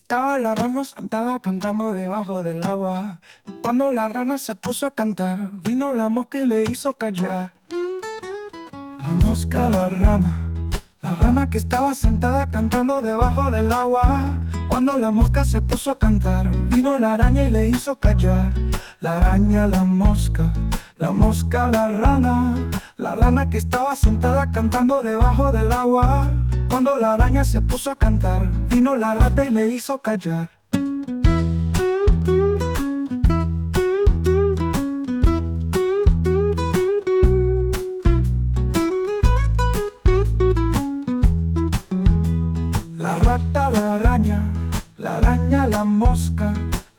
Estaba la rana sentada cantando debajo del agua. Cuando la rana se puso a cantar, vino la mosca y le hizo callar. La mosca, la rana que estaba sentada cantando debajo del agua. Cuando la mosca se puso a cantar, vino la araña y le hizo callar. La araña, la mosca, la rana que estaba sentada cantando debajo del agua. Cuando la araña se puso a cantar, vino la rata y le hizo callar. La rata, la araña, la mosca,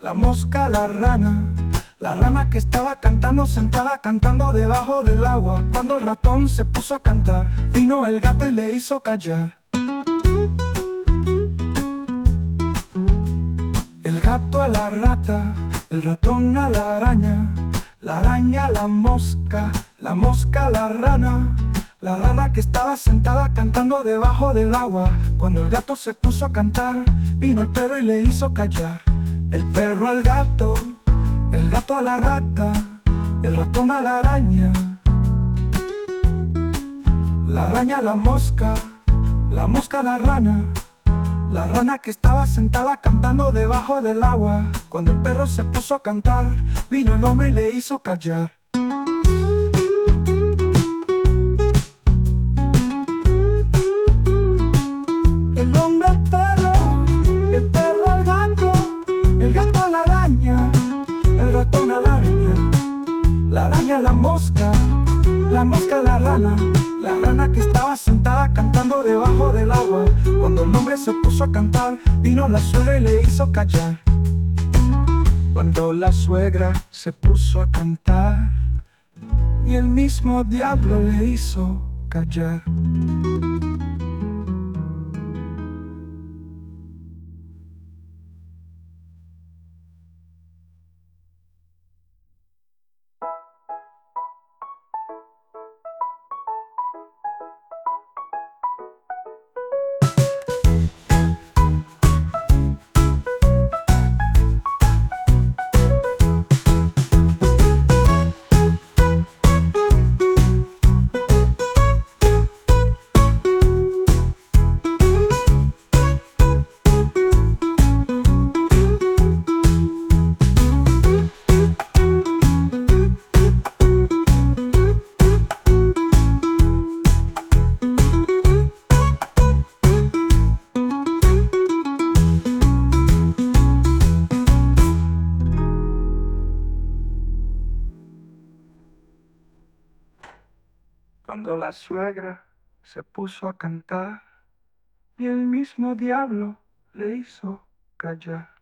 la rana que estaba cantando sentada cantando debajo del agua. Cuando el ratón se puso a cantar, vino el gato y le hizo callar. El gato a la rata, el ratón a la araña a la mosca a la rana que estaba sentada cantando debajo del agua. Cuando el gato se puso a cantar, vino el perro y le hizo callar. El perro al gato, el gato a la rata, el ratón a la araña a la mosca a la rana que estaba sentada cantando debajo del agua. Cuando el perro se puso a cantar, vino el hombre y le hizo callar. El hombre al perro, el perro al gato, el gato a la araña, el ratón a la araña a la mosca a la rana que estaba sentada cantando debajo del agua. Cuando el hombre se puso a cantar, vino la suegra y le hizo callar. Cuando la suegra se puso a cantar, y el mismo diablo le hizo callar. Cuando la suegra se puso a cantar, y el mismo diablo le hizo callar.